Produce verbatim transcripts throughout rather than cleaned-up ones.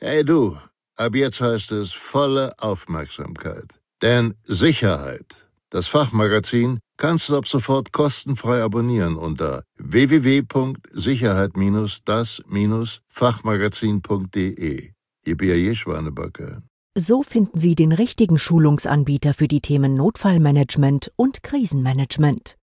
Hey du, ab jetzt heißt es volle Aufmerksamkeit. Denn Sicherheit, das Fachmagazin, kannst du ab sofort kostenfrei abonnieren unter w w w punkt sicherheit das Fachmagazin punkt de. Ihr Bier Schwanebacke. So finden Sie den richtigen Schulungsanbieter für die Themen Notfallmanagement und Krisenmanagement.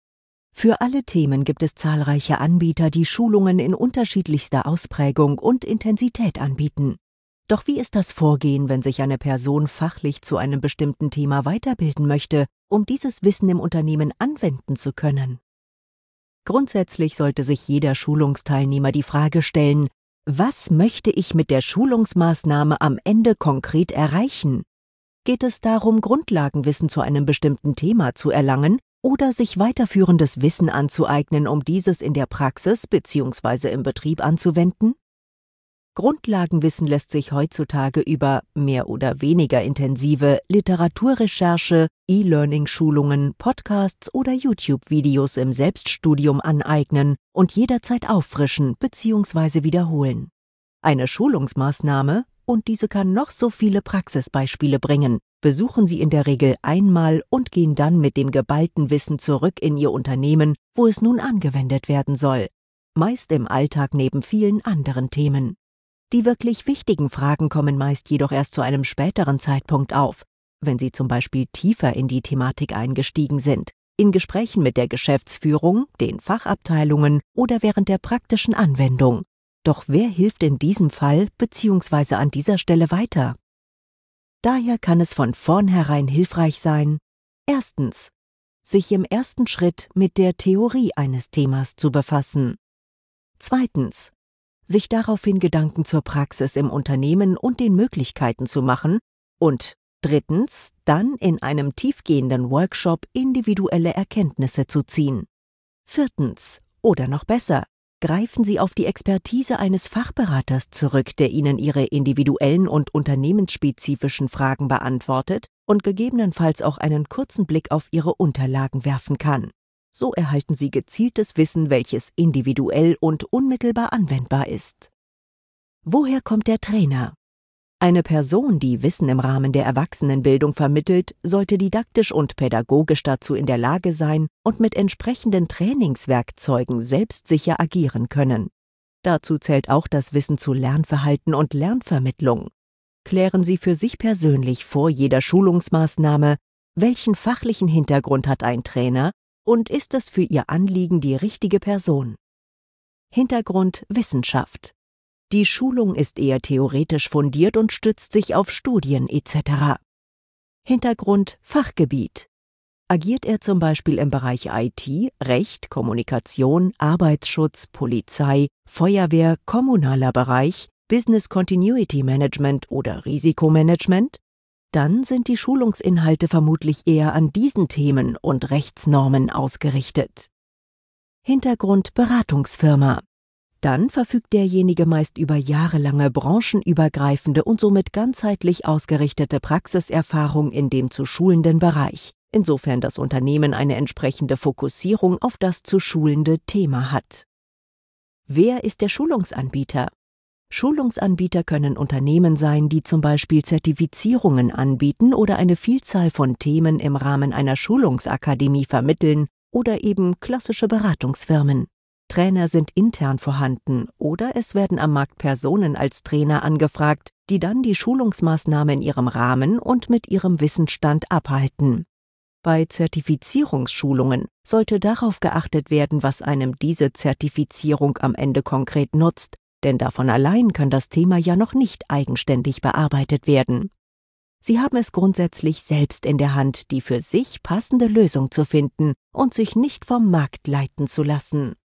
Für alle Themen gibt es zahlreiche Anbieter, die Schulungen in unterschiedlichster Ausprägung und Intensität anbieten. Doch wie ist das Vorgehen, wenn sich eine Person fachlich zu einem bestimmten Thema weiterbilden möchte, um dieses Wissen im Unternehmen anwenden zu können? Grundsätzlich sollte sich jeder Schulungsteilnehmer die Frage stellen: Was möchte ich mit der Schulungsmaßnahme am Ende konkret erreichen? Geht es darum, Grundlagenwissen zu einem bestimmten Thema zu erlangen oder sich weiterführendes Wissen anzueignen, um dieses in der Praxis bzw. im Betrieb anzuwenden? Grundlagenwissen lässt sich heutzutage über mehr oder weniger intensive Literaturrecherche, E-Learning-Schulungen, Podcasts oder YouTube-Videos im Selbststudium aneignen und jederzeit auffrischen bzw. wiederholen. Eine Schulungsmaßnahme, und diese kann noch so viele Praxisbeispiele bringen, besuchen Sie in der Regel einmal und gehen dann mit dem geballten Wissen zurück in Ihr Unternehmen, wo es nun angewendet werden soll, meist im Alltag neben vielen anderen Themen. Die wirklich wichtigen Fragen kommen meist jedoch erst zu einem späteren Zeitpunkt auf, wenn Sie zum Beispiel tiefer in die Thematik eingestiegen sind, in Gesprächen mit der Geschäftsführung, den Fachabteilungen oder während der praktischen Anwendung. Doch wer hilft in diesem Fall bzw. an dieser Stelle weiter? Daher kann es von vornherein hilfreich sein: Erstens, sich im ersten Schritt mit der Theorie eines Themas zu befassen. Zweitens, sich daraufhin Gedanken zur Praxis im Unternehmen und den Möglichkeiten zu machen. Und drittens, dann in einem tiefgehenden Workshop individuelle Erkenntnisse zu ziehen. Viertens, oder noch besser, greifen Sie auf die Expertise eines Fachberaters zurück, der Ihnen Ihre individuellen und unternehmensspezifischen Fragen beantwortet und gegebenenfalls auch einen kurzen Blick auf Ihre Unterlagen werfen kann. So erhalten Sie gezieltes Wissen, welches individuell und unmittelbar anwendbar ist. Woher kommt der Trainer? Eine Person, die Wissen im Rahmen der Erwachsenenbildung vermittelt, sollte didaktisch und pädagogisch dazu in der Lage sein und mit entsprechenden Trainingswerkzeugen selbstsicher agieren können. Dazu zählt auch das Wissen zu Lernverhalten und Lernvermittlung. Klären Sie für sich persönlich vor jeder Schulungsmaßnahme, welchen fachlichen Hintergrund hat ein Trainer und ist es für Ihr Anliegen die richtige Person? Hintergrund: Wissenschaft. Die Schulung ist eher theoretisch fundiert und stützt sich auf Studien et cetera. Hintergrund: Fachgebiet. Agiert er zum Beispiel im Bereich I T, Recht, Kommunikation, Arbeitsschutz, Polizei, Feuerwehr, kommunaler Bereich, Business Continuity Management oder Risikomanagement? Dann sind die Schulungsinhalte vermutlich eher an diesen Themen und Rechtsnormen ausgerichtet. Hintergrund: Beratungsfirma. Dann verfügt derjenige meist über jahrelange branchenübergreifende und somit ganzheitlich ausgerichtete Praxiserfahrung in dem zu schulenden Bereich, insofern das Unternehmen eine entsprechende Fokussierung auf das zu schulende Thema hat. Wer ist der Schulungsanbieter? Schulungsanbieter können Unternehmen sein, die zum Beispiel Zertifizierungen anbieten oder eine Vielzahl von Themen im Rahmen einer Schulungsakademie vermitteln oder eben klassische Beratungsfirmen. Trainer sind intern vorhanden oder es werden am Markt Personen als Trainer angefragt, die dann die Schulungsmaßnahme in ihrem Rahmen und mit ihrem Wissensstand abhalten. Bei Zertifizierungsschulungen sollte darauf geachtet werden, was einem diese Zertifizierung am Ende konkret nutzt, denn davon allein kann das Thema ja noch nicht eigenständig bearbeitet werden. Sie haben es grundsätzlich selbst in der Hand, die für sich passende Lösung zu finden und sich nicht vom Markt leiten zu lassen.